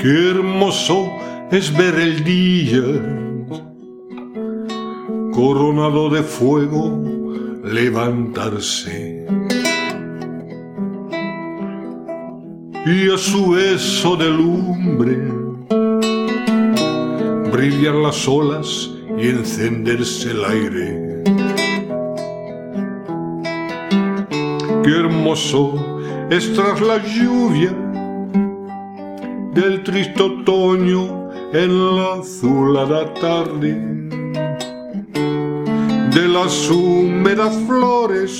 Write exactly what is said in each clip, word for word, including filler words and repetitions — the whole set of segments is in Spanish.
Qué hermoso es ver el día coronado de fuego levantarse, y a su beso de lumbre brillar las olas y encenderse el aire. Qué hermoso es tras la lluvia del triste otoño en la azulada tarde, de las húmedas flores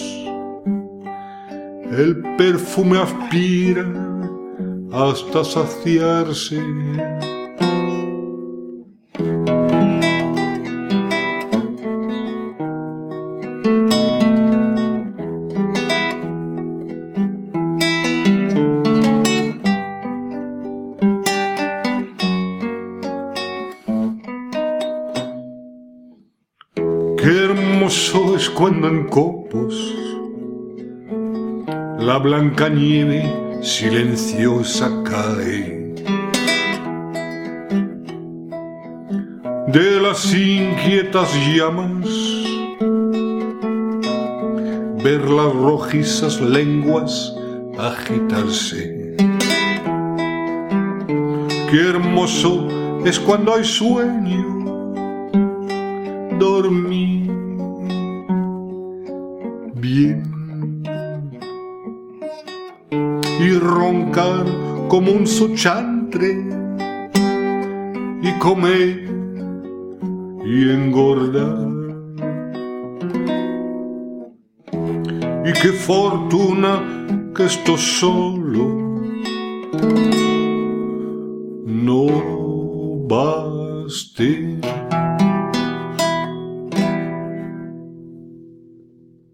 el perfume aspira hasta saciarse. Qué hermoso es cuando en copos la blanca nieve silenciosa cae de las inquietas llamas, ver las rojizas lenguas agitarse. Qué hermoso es cuando hay sueño, dormir bien y roncar como un sochantre y comer y engordar. Y qué fortuna que esto solo no baste.